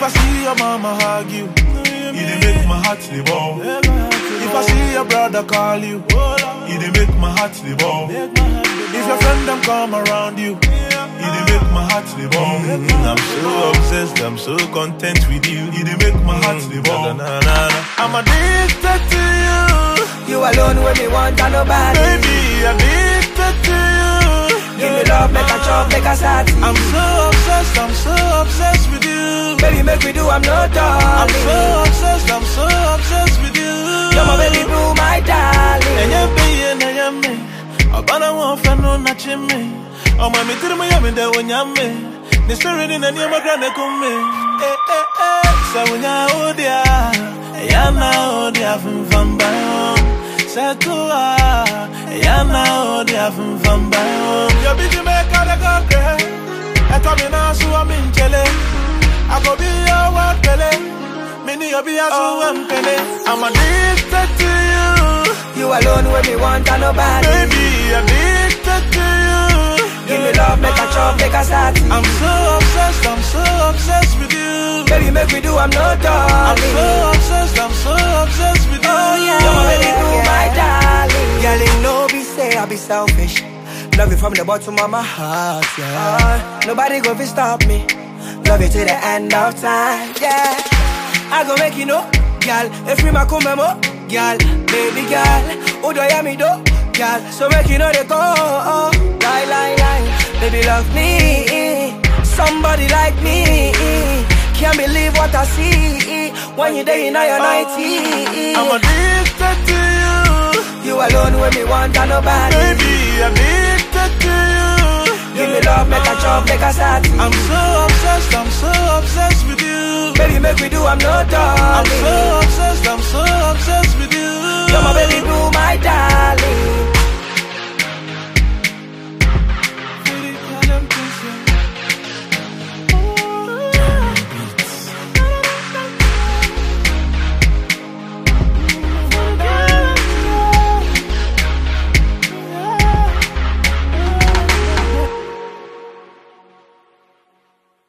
I see your mama hug you, it dey make my heart dey ball. If I see your brother call you, it dey make my heart dey ball. If your friend them come around you, it dey make my heart dey ball. I'm so obsessed, I'm so content with you, it dey make my heart dey ball. I'm addicted to you. You alone when me want and nobody. Baby, addicted to you. Give me love, make a chop, make a start. I'm so obsessed with you. Baby, make me do, I'm not darling. I'm so obsessed with you. You're my baby boo, my darling. And you're me. Abana won't find no natching me. Oh, my me tell me I'm in there when you're me. The story in any of my grand come me. So when you're old, yeah, now, dear from Vambayo. Satua, yeah, now, dear from Vambayo. You're busy, make all the go crazy. I come in now, so I'm in Chile. I go be your work, Pele. Many of you are Pele. I'm addicted to you. You alone when me want and nobody. Baby, addicted to you. Give me love, make a chop, make a start. I'm so obsessed with you. Baby, make me do, I'm not darling. I'm so obsessed with you. Oh yeah, you're my baby boo, my darling. Girl, you know be say I be selfish. Love you from the bottom of my heart, yeah. Nobody go fi stop me. Love you till the end of time, yeah. I go make you know, girl. If we ma come mo, girl, baby girl. Who do you me do, girl? So make you know they go, lie. Baby love me, somebody like me. Can't believe what I see when you're there in your 90s. I'm addicted to you. You alone when me want and nobody. Baby, addicted to you. Give me love, make a chop, make a start. I'm so obsessed with you. Baby, make me do, I'm not darling. I'm so obsessed with you. You're my baby boo, my darling.